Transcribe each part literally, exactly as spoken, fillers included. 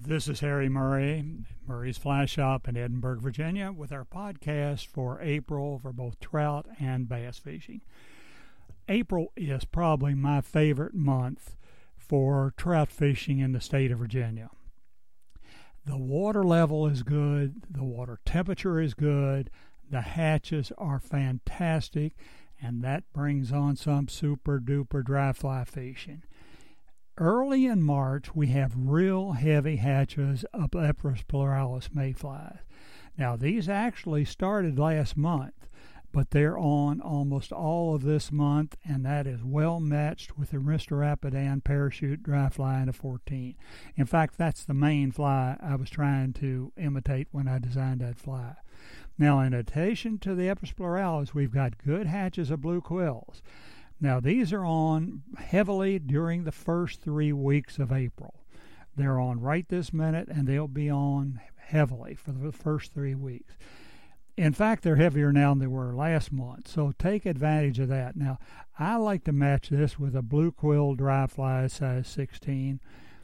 This is Harry Murray, Murray's Fly Shop in Edinburgh, Virginia, with our podcast for April for both trout and bass fishing. April is probably my favorite month for trout fishing in the state of Virginia. The water level is good, the water temperature is good, the hatches are fantastic, and that brings on some super duper dry fly fishing. Early in March, we have real heavy hatches of Lepus pluralis mayflies. Now, these actually started last month, but they're on almost all of this month, and that is well matched with the Mister Rapidan parachute dry fly in a fourteen. In fact, that's the main fly I was trying to imitate when I designed that fly. Now, in addition to the Lepus pluralis, we've got good hatches of blue quills. Now, these are on heavily during the first three weeks of April. They're on right this minute, and they'll be on heavily for the first three weeks. In fact, they're heavier now than they were last month, so take advantage of that. Now, I like to match this with a blue quill dry fly size sixteen.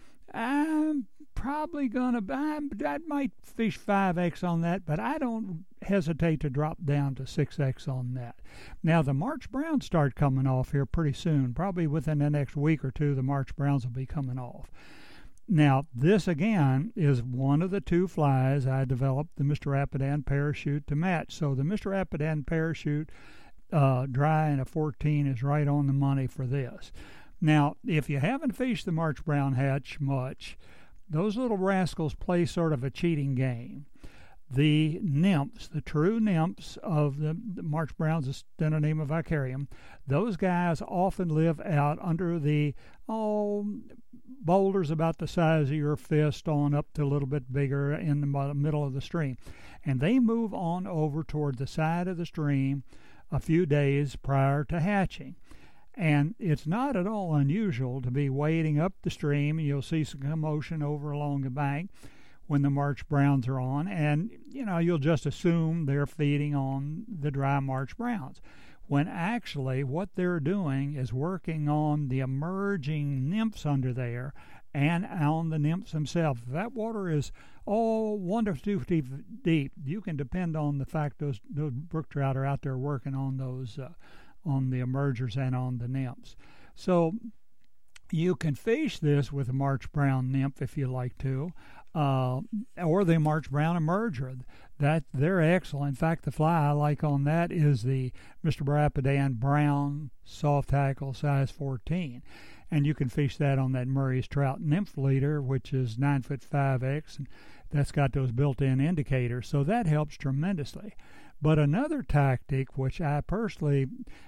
I'm probably going to, I might fish five X on that, but I don't hesitate to drop down to six X on that. Now, the March Browns start coming off here pretty soon. Probably within the next week or two, the March Browns will be coming off. Now, this again is one of the two flies I developed the Mister Rapidan parachute to match. So the Mister Rapidan parachute uh, dry in a fourteen is right on the money for this. Now, if you haven't fished the March Brown hatch much, those little rascals play sort of a cheating game. The nymphs, the true nymphs of the, the March Browns, the Stenonema vicarium, those guys often live out under the, oh, boulders about the size of your fist on up to a little bit bigger in the middle of the stream. And they move on over toward the side of the stream a few days prior to hatching. And it's not at all unusual to be wading up the stream, and you'll see some commotion over along the bank when the March Browns are on, and, you know, you'll just assume they're feeding on the dry March Browns, when actually what they're doing is working on the emerging nymphs under there and on the nymphs themselves. If that water is, oh, one to two feet deep, you can depend on the fact those, those brook trout are out there working on those uh, on the emergers and on the nymphs. So you can fish this with a March Brown nymph if you like to, uh, or the March Brown emerger. That they're excellent. In fact, the fly I like on that is the Mister Rapidan Brown soft tackle size fourteen, and you can fish that on that Murray's Trout Nymph Leader, which is nine foot five X, and that's got those built-in indicators, so that helps tremendously. But another tactic, which I personally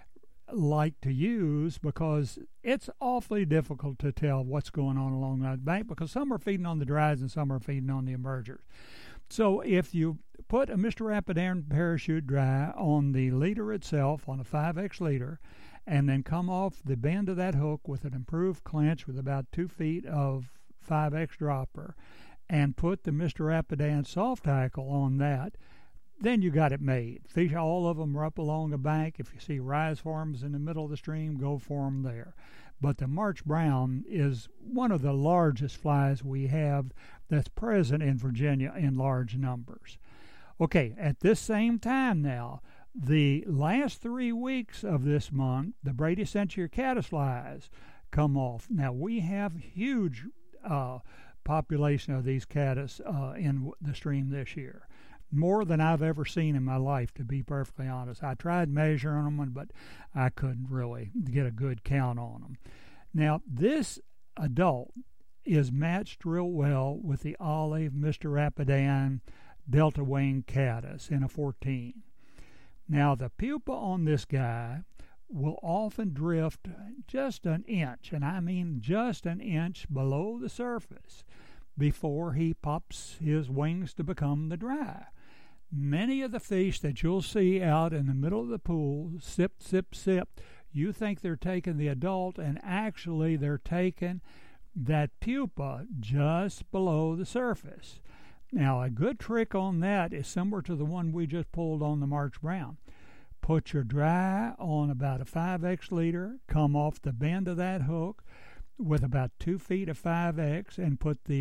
like to use, because it's awfully difficult to tell what's going on along that bank, because some are feeding on the dries and some are feeding on the emergers. So if you put a Mister Rapidan parachute dry on the leader itself, on a five X leader, and then come off the bend of that hook with an improved clinch with about two feet of five X dropper, and put the Mister Rapidan soft tackle on that, then you got it made. Fish all of them are up along a bank. If you see rise forms in the middle of the stream, go for them there. But the March Brown is one of the largest flies we have that's present in Virginia in large numbers. Okay, at this same time now, the last three weeks of this month, the Bradycentia caddisflies come off. Now, we have huge uh, population of these caddis uh, in the stream this year. More than I've ever seen in my life, to be perfectly honest. I tried measuring them, but I couldn't really get a good count on them. Now, this adult is matched real well with the olive Mister Rapidan Delta Wing Caddis in a fourteen. Now, the pupa on this guy will often drift just an inch, and I mean just an inch below the surface before he pops his wings to become the dry. Many of the fish that you'll see out in the middle of the pool, sip, sip, sip, you think they're taking the adult, and actually they're taking that pupa just below the surface. Now, a good trick on that is similar to the one we just pulled on the March Brown. Put your dry on about a five X leader, come off the bend of that hook with about two feet of five X, and put the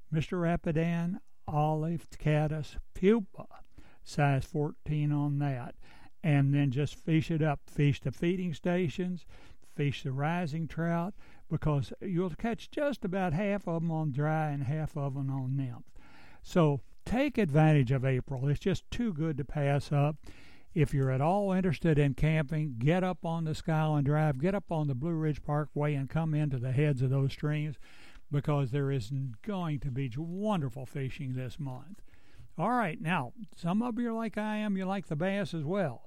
Mister Rapidan olive caddis pupa, size fourteen on that. And then just fish it up. Fish the feeding stations, fish the rising trout, because you'll catch just about half of them on dry and half of them on nymph. So take advantage of April. It's just too good to pass up. If you're at all interested in camping, get up on the Skyline Drive, get up on the Blue Ridge Parkway, and come into the heads of those streams, because there is going to be wonderful fishing this month. All right, now, some of you are like I am, you like the bass as well.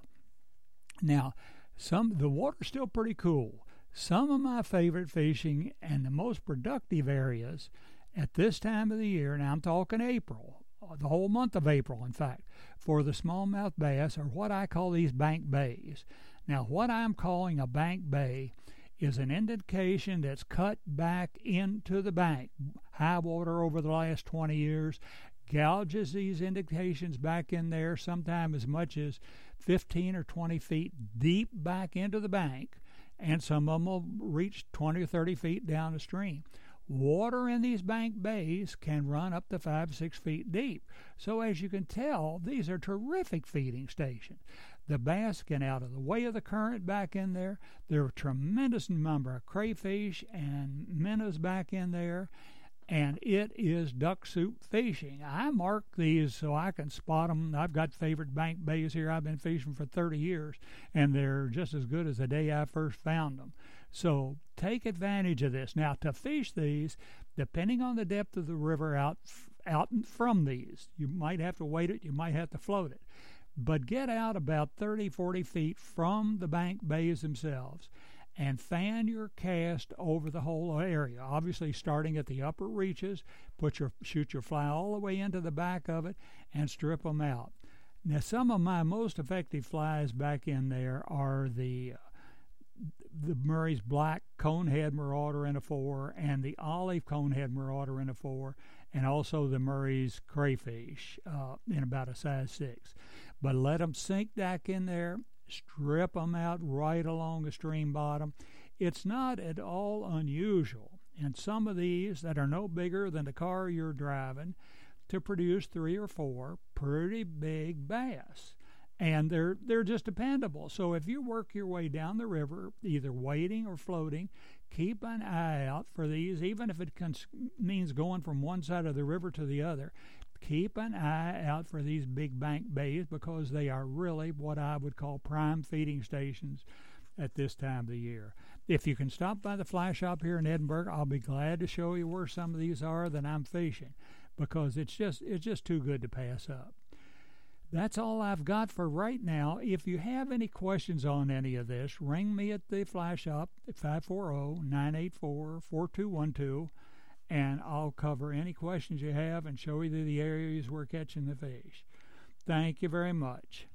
Now, some the water's still pretty cool. Some of my favorite fishing and the most productive areas at this time of the year, now I'm talking April, the whole month of April, in fact, for the smallmouth bass are what I call these bank bays. Now, what I'm calling a bank bay is an indication that's cut back into the bank. High water over the last twenty years gouges these indications back in there, sometimes as much as fifteen or twenty feet deep back into the bank, and some of them will reach twenty or thirty feet down the stream. Water in these bank bays can run up to five, six feet deep. So as you can tell, these are terrific feeding stations. The bass get out of the way of the current back in there. There are a tremendous number of crayfish and minnows back in there, and it is duck soup fishing. I mark these so I can spot them. I've got favorite bank bays here. I've been fishing for thirty years, and they're just as good as the day I first found them. So take advantage of this. Now, to fish these, depending on the depth of the river out, out from these, you might have to weight it, you might have to float it. But get out about thirty, forty feet from the bank bays themselves and fan your cast over the whole area. Obviously, starting at the upper reaches, put your shoot your fly all the way into the back of it and strip them out. Now, some of my most effective flies back in there are the the Murray's Black Conehead Marauder in a four and the Olive Conehead Marauder in a four, and also the Murray's Crayfish uh, in about a size six. But let them sink back in there, strip them out right along the stream bottom. It's not at all unusual in some of these that are no bigger than the car you're driving to produce three or four pretty big bass. And they're they're just dependable. So if you work your way down the river, either wading or floating, keep an eye out for these, even if it cons- means going from one side of the river to the other. Keep an eye out for these big bank bays, because they are really what I would call prime feeding stations at this time of the year. If you can stop by the fly shop here in Edinburgh, I'll be glad to show you where some of these are that I'm fishing, because it's just it's just too good to pass up. That's all I've got for right now. If you have any questions on any of this, ring me at the fly shop at five four zero, nine eight four, four two one two, and I'll cover any questions you have and show you the areas we're catching the fish. Thank you very much.